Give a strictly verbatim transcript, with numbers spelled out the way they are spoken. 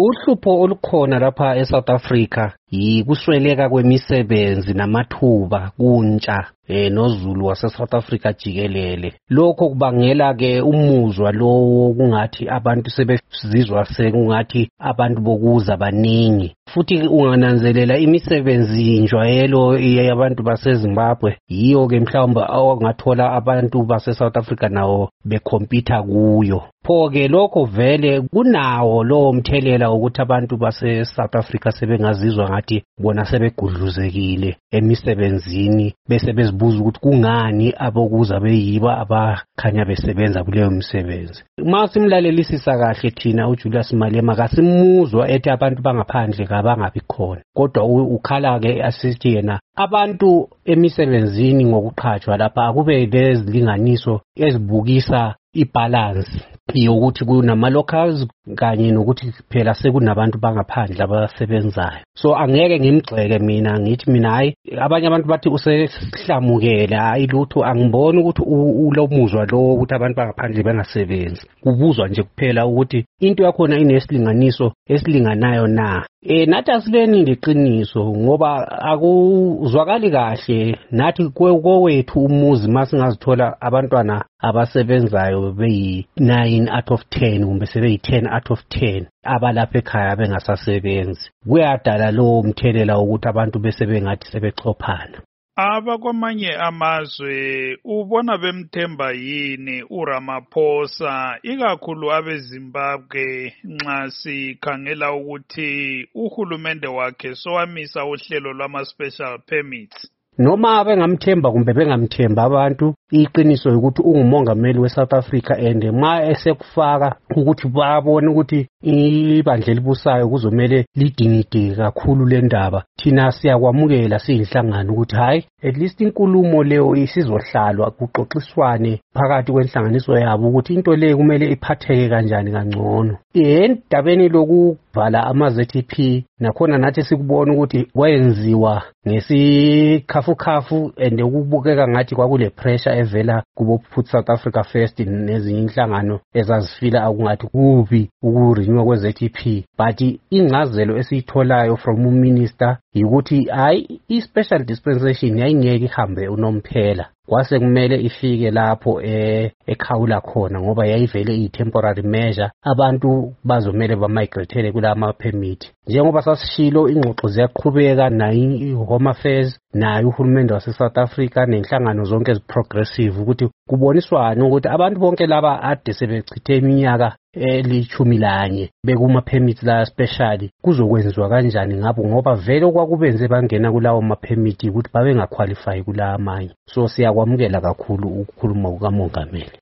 Uhlupho olukhona lapha eSouth Africa yikusweleka kwemisebenzi namathuba kuntsha eh noZulu waseSouth Africa jikelele. Lokho kubangela ke umuzwa lo kungathi abantu sebezizwa sekungathi abantu bokuza baningi. Futhi ungananzelela imisebenzi injwayelo yabantu baseZimbabwe yiyo ke mhlawumbe awangathola abantu baseSouth Africa nawo becompete kuyo. Pho ke lokho vele kunawo lo mthelela ukuthi abantu baseSouth Africa sebengazizwa ngathi bona sebegudluzekile emisebenzini bese bezibuza ukuthi kungani abokuza beyiba abakhanya besebenza kuleyo misebenzi. Uma simlalelisisa kahle thina uJulius Malema kasimuzwa ethi abantu bangaphandle kabangabi khona, kodwa ukhala ke asithi yena abantu emisebenzini ngokuqhatshwa lapha akube lezilinganiso ezibukisa ibalance yokuthi kunama locals kanye nokuthi phela sekunabantu bangaphandle abasebenzayo. So angeke ngimgxeke mina ngithi mina hayi abanye abantu bathi usehlamukela hayi lutho angiboni ukuthi ulomuzwa lo ukuthi abantu bangaphandle bengasebenzi. Kubuzwa nje kuphela ukuthi into yakhona inesilinganiso esilinganayo na. Eh nathi asileni leqiniso ngoba akuzwakali kahle nathi kwewethu umuzi masingazithola abantwana abasebenzayo beyi nine out of ten kumbe sebeyi ten out of ten abalapha ekhaya bengasasebenzi. Kuyadala lo mthelela ukuthi abantu bese bengathi sebexhophana. Abakwamanye amazwe ubona bemthemba yini uRamaphosa ikakhulu abeZimbabwe nxa sikhangela ukuthi uhulumende wakhe sowamisa uhlelo lwama special permits? Noma bengamthemba kumbe bengamthemba abantu, iqiniso ukuthi ungumongameli weSouth Africa and ma esekufaka ukuthi babone ukuthi ibandla elibusayo kuzomela lidingide kakhulu le ndaba. Thina siyakwamukela siyinhlangano ukuthi hayi at least inkulumo leyo isizohlalwa kuxoxiswane phakathi kwenhlanganiso yabo ukuthi into le kumele iphatheke kanjani kangcono. Endabeni lokubhala ama-Z T P nakhona nathi sikubona ukuthi kwayenziwa ngesikhafu and ukubukeka ngathi kwakule pressure evela kubo Put South Africa First nezinye inhlangano ezazifila akungathi kubi ukurinywa kwe-Z T P. But ingcazelo esiyitholayo from uminister ukuthi hayi i-special dispensation yayingeke ihambe unomphela, kwase kumele ifike lapho ekhawula khona ngoba yayivele iyi-temporary measure abantu bazomele bamigrate kula ma-permit. Njengoba sasishilo ingxoxo ziyaqhubeka nayo i-Home Affairs nayo uhulumende wase-South Africa nenhlangano zonke eziprogressive ukuthi kuboniswane ukuthi abantu bonke laba ade sebechithe iminyaka elithumi lanye bekuma-permits la specially kuzokwenziwa kanjani ngabo ngoba vele okwakubenze bangena kulawo ma-permit ukuthi babengaqualify kula amanye. So siyakwamukela kakhulu ukukhuluma kukamongameli.